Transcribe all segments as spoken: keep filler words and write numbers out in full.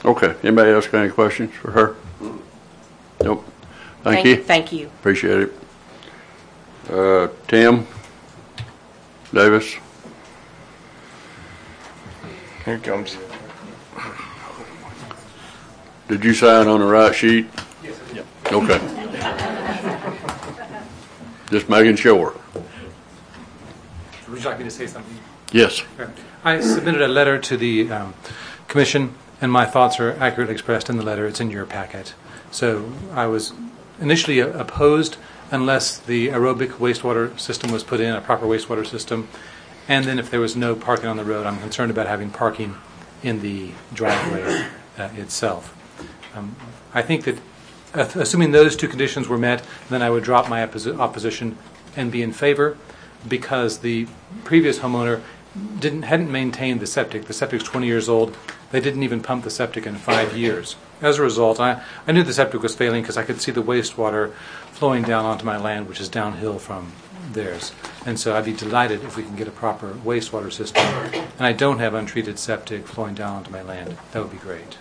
Okay. Anybody else got any questions for her? Nope. Thank, Thank you. Thank you. Appreciate it. Uh, Tim Davis. Here it comes. Did you sign on the right sheet? Yes. Yep. Okay. Just making sure. Would you like me to say something? Yes. I submitted a letter to the um, commission, and my thoughts are accurately expressed in the letter. It's in your packet. So I was initially opposed unless the aerobic wastewater system was put in, a proper wastewater system. And then if there was no parking on the road, I'm concerned about having parking in the driveway uh, itself. Um, I think that uh, assuming those two conditions were met, then I would drop my opposi- opposition and be in favor, because the previous homeowner didn't hadn't maintained the septic. The septic's twenty years old. They didn't even pump the septic in five years. As a result, I, I knew the septic was failing because I could see the wastewater flowing down onto my land, which is downhill from theirs. And so I'd be delighted if we can get a proper wastewater system. And I don't have untreated septic flowing down onto my land. That would be great.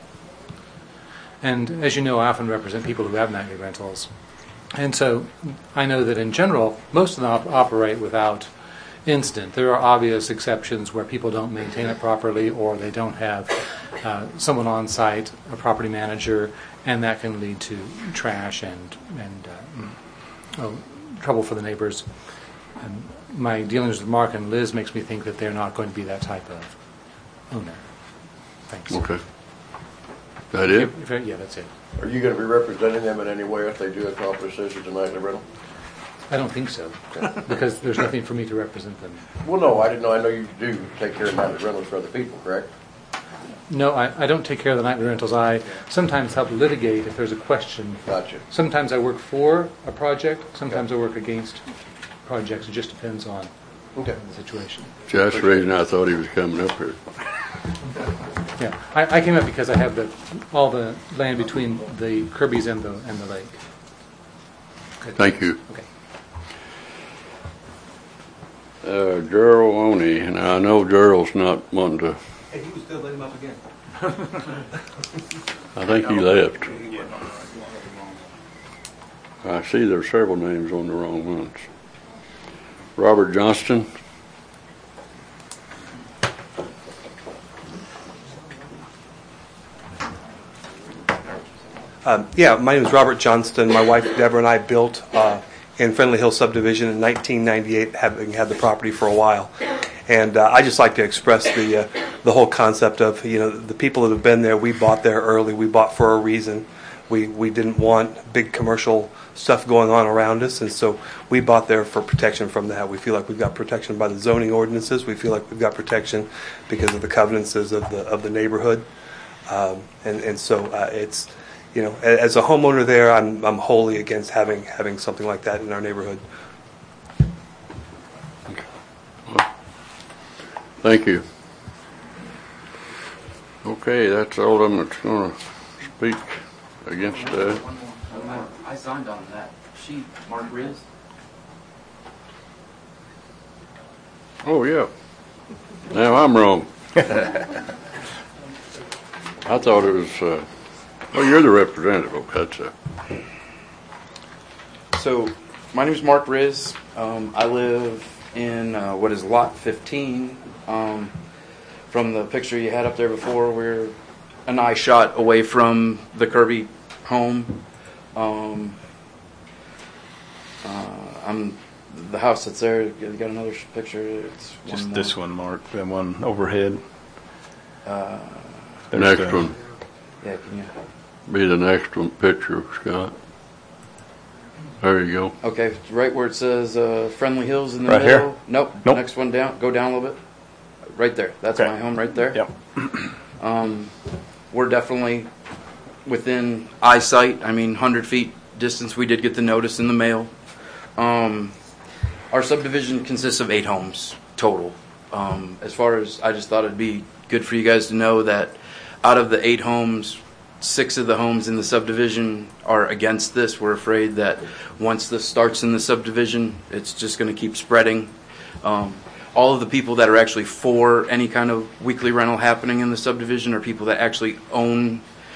And as you know, I often represent people who have nightly rentals. And so I know that in general, most of them op- operate without incident. There are obvious exceptions where people don't maintain it properly, or they don't have uh, someone on site, a property manager, and that can lead to trash and, and uh, oh, trouble for the neighbors. And my dealings with Mark and Liz makes me think that they're not going to be that type of owner. Thanks. Okay. That it? If, if, yeah, that's it. Are you going to be representing them in any way if they do accomplish this as a nightly rental? I don't think so, because there's nothing for me to represent them. Well, no, I didn't know. I know you do take care of nightly rentals for other people, correct? No, I, I don't take care of the nightly rentals. I sometimes help litigate if there's a question. Gotcha. Sometimes I work for a project. Sometimes I work against projects. It just depends on Okay. the situation. See, that's the reason I thought he was coming up here. Yeah, I, I came up because I have the all the land between the Kirby's and the and the lake. Good. Thank you. Okay. Uh, Gerald Oney, and I know Gerald's not wanting to. Hey, you can still let him up again. I think he left. I see there's several names on the wrong ones. Robert Johnston. Um, yeah, my name is Robert Johnston. My wife Deborah and I built uh, in Friendly Hill subdivision in nineteen ninety-eight, having had the property for a while. And uh, I just like to express the uh, the whole concept of, you know, the people that have been there. We bought there early. We bought for a reason. We we didn't want big commercial stuff going on around us, and so we bought there for protection from that. We feel like we've got protection by the zoning ordinances. We feel like we've got protection because of the covenances of the of the neighborhood, um, and and so uh, it's. You know, as a homeowner there, I'm I'm wholly against having having something like that in our neighborhood. Thank you. Okay, that's all of them that's going to speak against that. One more. One more. I signed on that sheet. Mark Riz. Oh, yeah. Now I'm wrong. I thought it was, uh, well, you're the representative. Okay, that's uh So, my name is Mark Riz. Um, I live in uh, what is lot fifteen. Um, from the picture you had up there before, we're an eye shot away from the Kirby home. Um, uh, I'm the house that's there. You got another sh- picture? It's Just one this more. one, Mark. That one overhead. Uh, There's next the- one. yeah, can you? Be the next one picture, Scott. There you go. Okay, right where it says uh, Friendly Hills in the Right middle. here? Nope. Nope. Next one down. Go down a little bit. Right there. That's Okay. my home right there. Yep. Um, we're definitely within eyesight. I mean, one hundred feet distance. We did get the notice in the mail. Um, our subdivision consists of eight homes total. Um, as far as, I just thought it'd be good for you guys to know that out of the eight homes, six of the homes in the subdivision are against this. We're afraid that once this starts in the subdivision, it's just going to keep spreading. Um, all of the people that are actually for any kind of weekly rental happening in the subdivision are people that actually own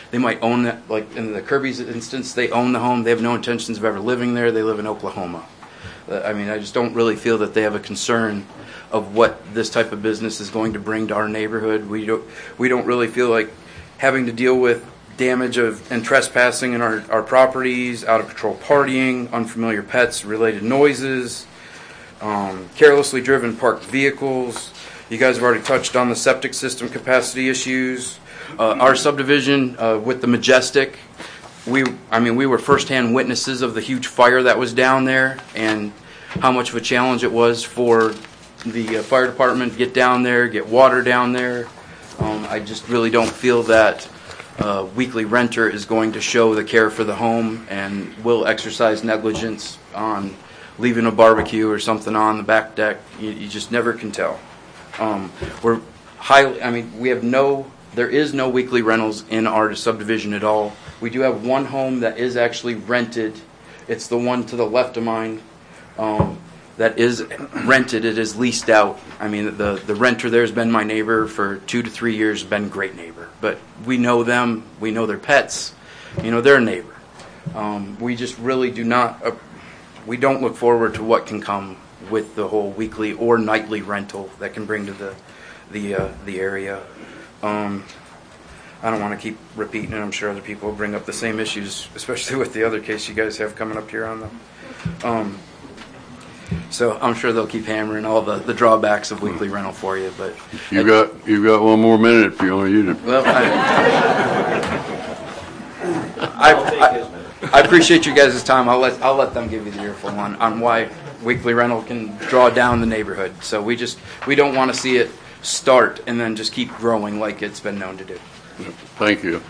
They might own that, like in the Kirby's instance, they own the home. They have no intentions of ever living there. They live in Oklahoma. Uh, I mean, I just don't really feel that they have a concern of what this type of business is going to bring to our neighborhood. We don't, we don't really feel like having to deal with damage of and trespassing in our, our properties, out of control partying, unfamiliar pets, related noises, um, carelessly driven parked vehicles. You guys have already touched on the septic system capacity issues. Uh, our subdivision uh, with the Majestic, we I mean we were firsthand witnesses of the huge fire that was down there and how much of a challenge it was for the uh, fire department to get down there, get water down there. Um, I just really don't feel that Uh, weekly renter is going to show the care for the home and will exercise negligence on leaving a barbecue or something on the back deck. You, you just never can tell. Um, we're highly, I mean, we have no, there is no weekly rentals in our subdivision at all. We do have one home that is actually rented. It's the one to the left of mine. Um, that is rented. It is leased out. I mean, the, the renter there has been my neighbor for two to three years, been a great neighbor. But we know them. We know their pets. You know, they're a neighbor. Um, we just really do not, uh, we don't look forward to what can come with the whole weekly or nightly rental that can bring to the, the, uh, the area. Um, I don't want to keep repeating it. I'm sure other people will bring up the same issues, especially with the other case you guys have coming up here on the, um, so I'm sure they'll keep hammering all the, the drawbacks of weekly rental for you. But You got you got one more minute if you want to use it. well, I, I, I, I appreciate you guys' time. I'll let I'll let them give you the earful on on why weekly rental can draw down the neighborhood. So we just we don't want to see it start and then just keep growing like it's been known to do. Thank you.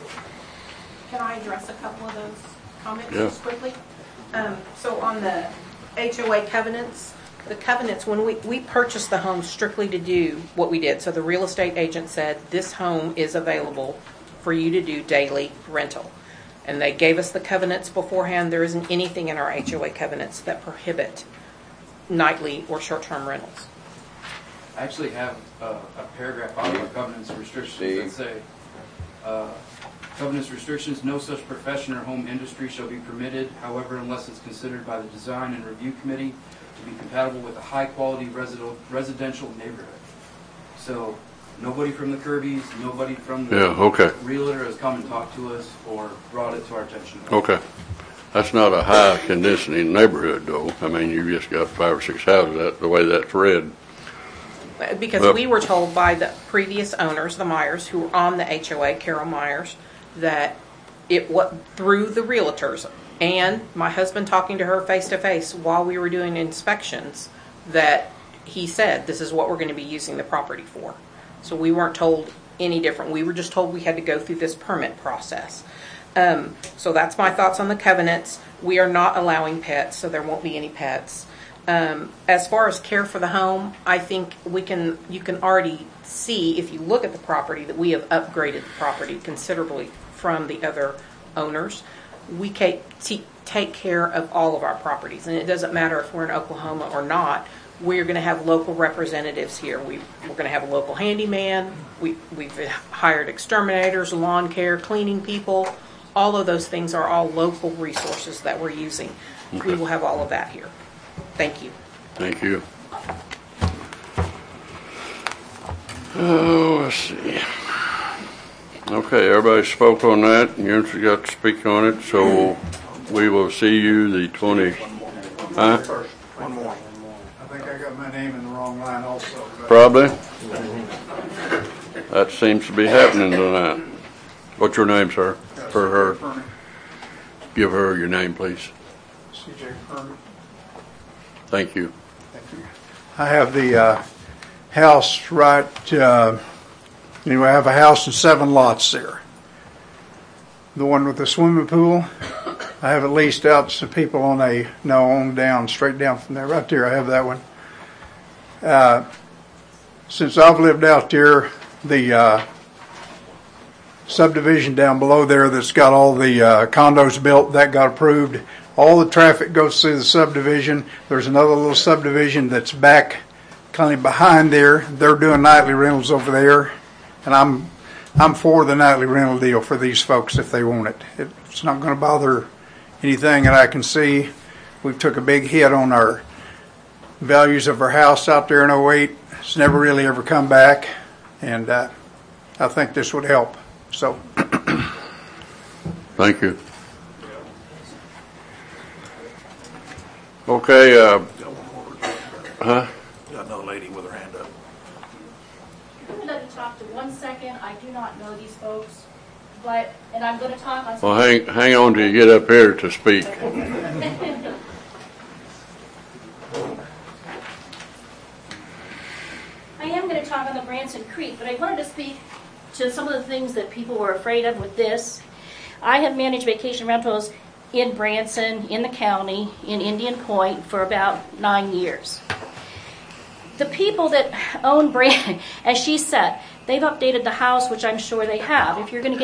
Can I address a couple of those comments Yeah. just quickly? Um, so on the H O A covenants, the covenants, when we, we purchased the home strictly to do what we did. So the real estate agent said, this home is available for you to do daily rental. And they gave us the covenants beforehand. There isn't anything in our H O A covenants that prohibit nightly or short-term rentals. I actually have a, a paragraph on our covenants and restrictions that say, uh, covenants restrictions, no such profession or home industry shall be permitted, however, unless it's considered by the design and review committee to be compatible with a high-quality resi- residential neighborhood. So nobody from the Kirby's, nobody from the Yeah, okay. realtor has come and talked to us or brought it to our attention. Okay. That's not a high conditioning neighborhood, though. I mean, you just got five or six houses that the way that's read. Because Well- we were told by the previous owners, the Myers, who were on the H O A, Carol Myers, that it what through the realtors and my husband talking to her face to face while we were doing inspections, that he said this is what we're going to be using the property for. So we weren't told any different. We were just told we had to go through this permit process. Um, so that's my thoughts on the covenants. We are not allowing pets, so there won't be any pets. Um, as far as care for the home, I think we can. You can already see if you look at the property that we have upgraded the property considerably from the other owners. We take take care of all of our properties, and it doesn't matter if we're in Oklahoma or not. We're going to have local representatives here. We, we're going to have a local handyman. We, we've hired exterminators, lawn care, cleaning people. All of those things are all local resources that we're using. Okay. We will have all of that here. Thank you. Thank you. Oh, let's see. Okay, everybody spoke on that, and you got to speak on it, so we will see you the twentieth. Huh? One more. I think I got my name in the wrong line also. but- Probably. That seems to be happening tonight. What's your name, sir? For her. Permit. Give her your name, please. C J Permit. Thank you. Thank you. I have the uh, house right, uh, anyway, I have a house and seven lots there. The one with the swimming pool, I have it leased out to people on a, no, on down, straight down from there, right there, I have that one. Uh, since I've lived out there, the uh, subdivision down below there that's got all the uh, condos built, that got approved. All the traffic goes through the subdivision. There's another little subdivision that's back kind of behind there. They're doing nightly rentals over there. And I'm I'm for the nightly rental deal for these folks if they want it. It's not going to bother anything that I can see. We took a big hit on our values of our house out there in oh eight. It's never really ever come back, and uh, I think this would help. So, Thank you. Okay, uh, huh? Got another lady with her hand up. I'm going to let you talk to one second. I do not know these folks, but, and I'm going to talk on. Well, hang, hang on till you get up here to speak. I am going to talk on the Branson Creek, but I wanted to speak to some of the things that people were afraid of with this. I have managed vacation rentals in Branson, in the county, in Indian Point for about nine years. The people that own Branson, as she said, they've updated the house, which I'm sure they have. If you're going to get